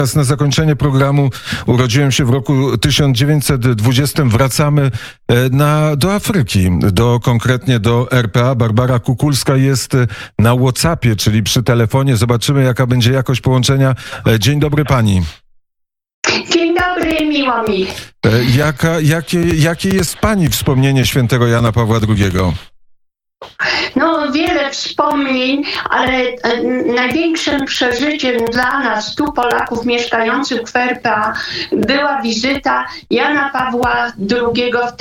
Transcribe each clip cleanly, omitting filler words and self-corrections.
Teraz na zakończenie programu urodziłem się w roku 1920. Wracamy do Afryki, konkretnie do RPA. Barbara Kukulska jest na WhatsAppie, czyli przy telefonie. Zobaczymy, jaka będzie jakość połączenia. Dzień dobry pani. Dzień dobry, miło mi. Jakie jest pani wspomnienie świętego Jana Pawła II? No, wiele wspomnień, ale największym przeżyciem dla nas, tu Polaków mieszkających w RPA, była wizyta Jana Pawła II w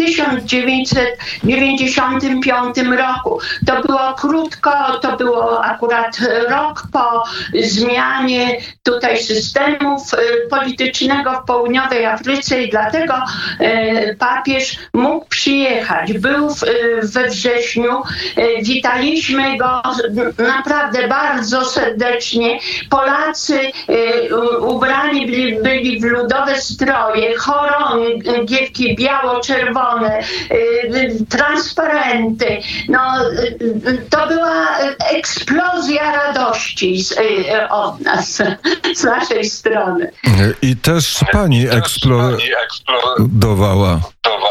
1995 roku. To było krótko, to było akurat rok po zmianie tutaj systemów politycznego w południowej Afryce i dlatego papież mógł przyjechać. Był we wrześniu. Witaliśmy go naprawdę bardzo serdecznie. Polacy ubrani byli w ludowe stroje, chorągiewki biało-czerwone, transparenty. No, to była eksplozja radości od nas, z naszej strony. I też pani eksplodowała.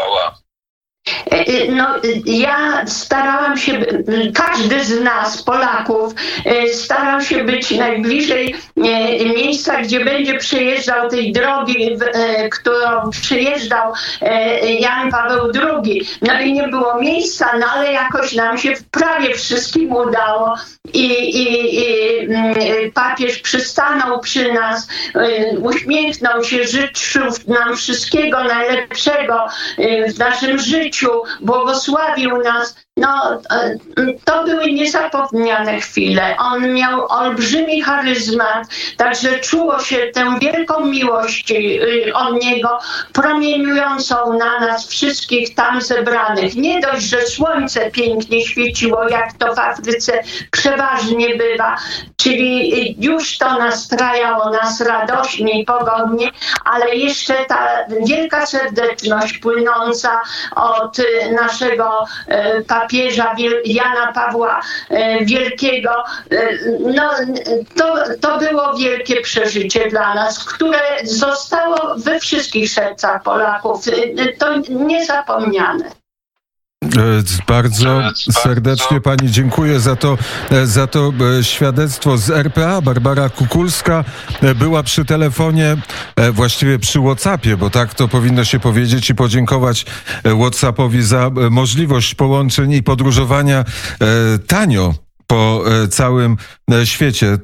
No, ja starałam się, każdy z nas, Polaków, starał się być najbliżej miejsca, gdzie będzie przejeżdżał tej drogi, którą przejeżdżał Jan Paweł II. No i nie było miejsca, no ale jakoś nam się prawie wszystkim udało i papież przystanął przy nas, uśmiechnął się, życzył nam wszystkiego najlepszego w naszym życiu, błogosławił nas. No, to były niezapomniane chwile. On miał olbrzymi charyzmat, także czuło się tę wielką miłość od niego, promieniującą na nas wszystkich tam zebranych. Nie dość, że słońce pięknie świeciło, jak to w Afryce przeważnie bywa, czyli już to nastrajało nas radośnie i pogodnie, ale jeszcze ta wielka serdeczność płynąca od naszego papieża Jana Pawła Wielkiego, no, to było wielkie przeżycie dla nas, które zostało we wszystkich sercach Polaków. To niezapomniane. Bardzo serdecznie pani dziękuję za to świadectwo z RPA. Barbara Kukulska była przy telefonie, właściwie przy WhatsAppie, bo tak to powinno się powiedzieć, i podziękować WhatsAppowi za możliwość połączeń i podróżowania tanio po całym świecie.